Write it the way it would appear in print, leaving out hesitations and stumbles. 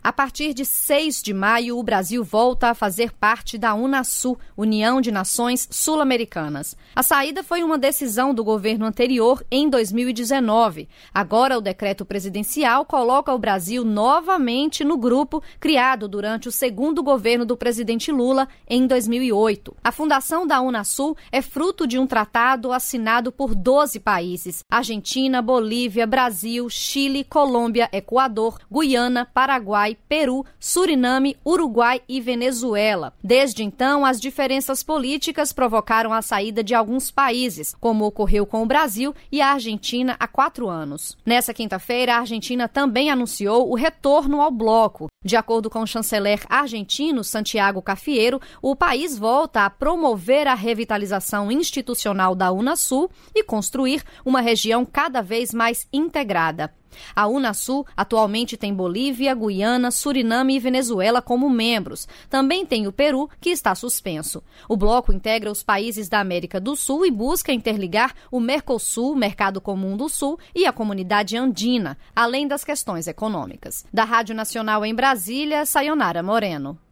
A partir de 6 de maio, o Brasil volta a fazer parte da Unasul, União de Nações Sul-Americanas. A saída foi uma decisão do governo anterior em 2019. Agora, o decreto presidencial coloca o Brasil novamente no grupo criado durante o segundo governo do presidente Lula em 2008. A fundação da Unasul é fruto de um tratado assinado por 12 países: Argentina, Bolívia, Brasil, Chile, Colômbia, Equador, Guiana, Paraguai, Peru, Suriname, Uruguai e Venezuela. Desde então, as diferenças políticas provocaram a saída de alguns países, como ocorreu com o Brasil e a Argentina há 4 anos. Nessa quinta-feira, a Argentina também anunciou o retorno ao bloco. De acordo com o chanceler argentino Santiago Cafiero, o país volta a promover a revitalização institucional da Unasul e construir uma região cada vez mais integrada. A Unasul atualmente tem Bolívia, Guiana, Suriname e Venezuela como membros. Também tem o Peru, que está suspenso. O bloco integra os países da América do Sul e busca interligar o Mercosul, Mercado Comum do Sul, e a Comunidade Andina, além das questões econômicas. Da Rádio Nacional em Brasília, Sayonara Moreno.